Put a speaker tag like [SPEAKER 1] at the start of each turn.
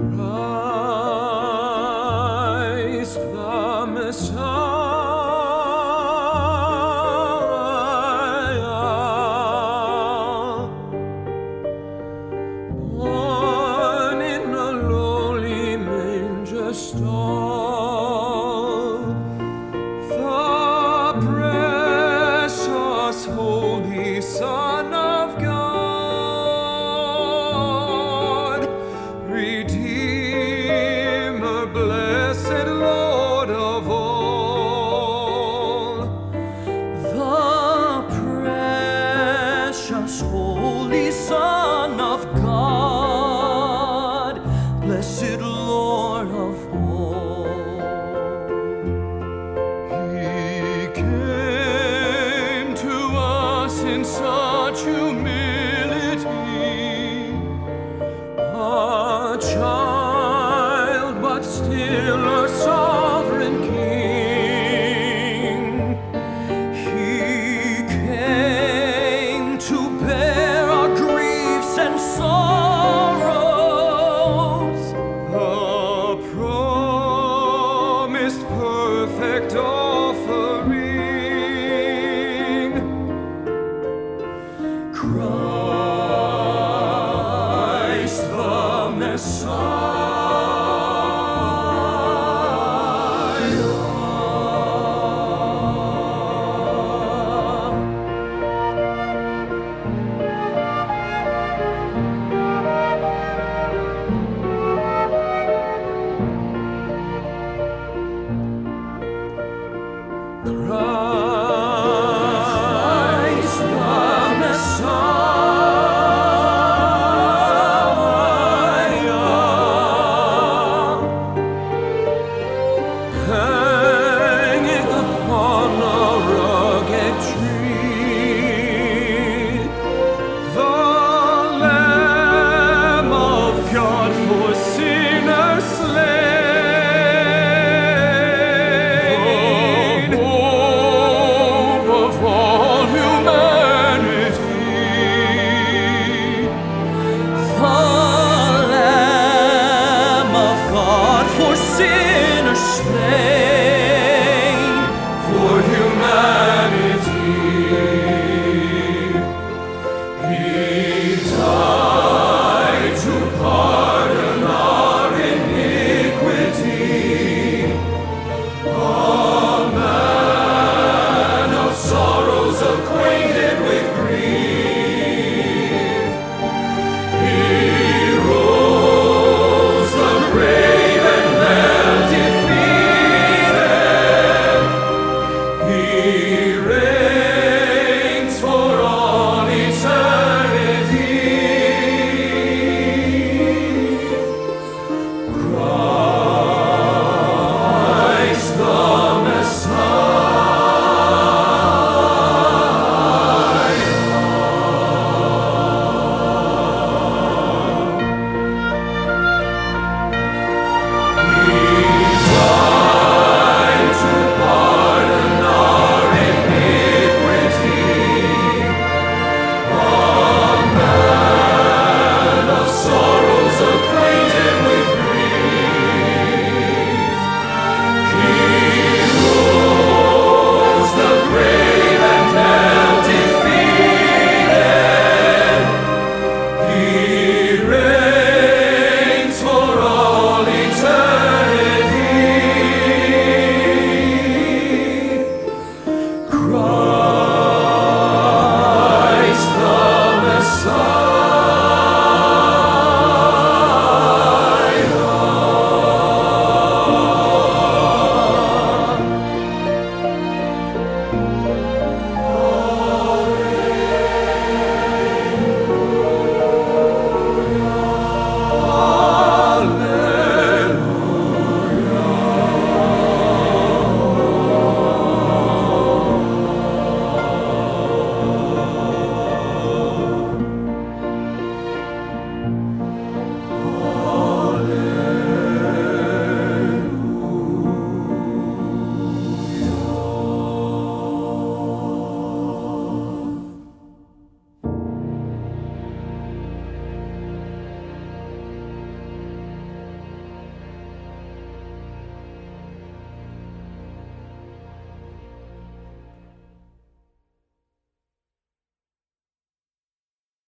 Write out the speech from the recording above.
[SPEAKER 1] Christ the Messiah, born in a lowly manger stall, the precious Holy Son of God, Redeemer, blessed Lord of all, the precious Holy Son of God, blessed Lord of all. He came to us in such humility, a child, but still a sovereign king. He came to bear our griefs and sorrows, the promised perfect offering. Christ the Messiah,